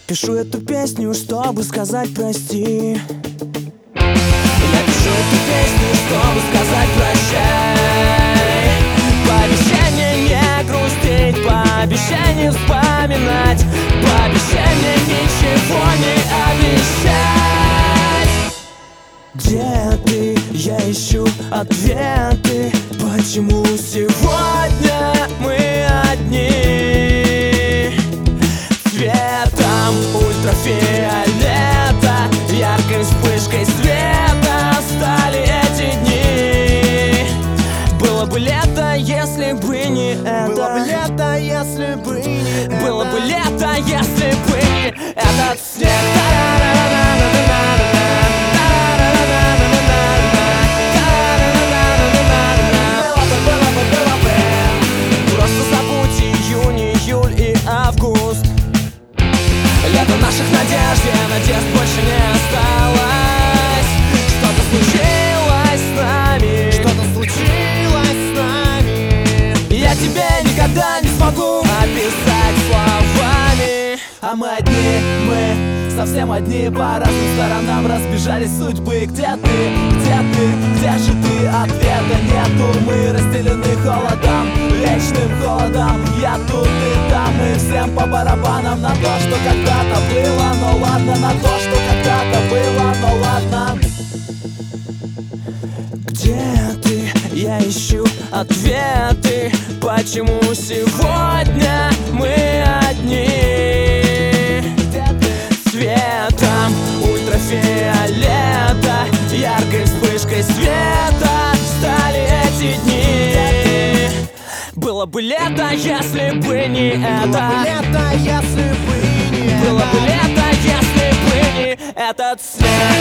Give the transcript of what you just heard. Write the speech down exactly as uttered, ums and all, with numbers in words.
Пишу эту песню, чтобы сказать прости. Я пишу эту песню, чтобы сказать прощай. Пообещай не грустить, пообещай не вспоминать, пообещай мне ничего не обещать. Где ты? Я ищу ответы. Почему сегодня мы одни? Цветом ультрафиолета, яркой вспышкой света стали эти дни. Было бы лето, если бы не это. Было бы лето, если бы не это. Было бы лето, если бы не этот снег. Просто забудь июнь, июль и август. Лето наших надежд, и надежд больше не осталось. Что-то случилось с нами, Что-то случилось с нами. я тебе никогда не смогу описать словами. А мы одни, мы совсем одни, по разным сторонам разбежались судьбы. Где ты, где ты, где же ты? Ответа нету, мы разделены холодом, вечным холодом. Я тут и там, и всем по барабанам на то, что когда-то было. Но ладно, на то, что когда-то было, но ладно. Где ты? Я ищу ответы. Почему сегодня мы одни? Светом ультрафиолета, яркой вспышкой света стали эти дни. Было бы лето, если бы не это. Было бы лето, если бы не это. Было бы лето, если бы не этот снег.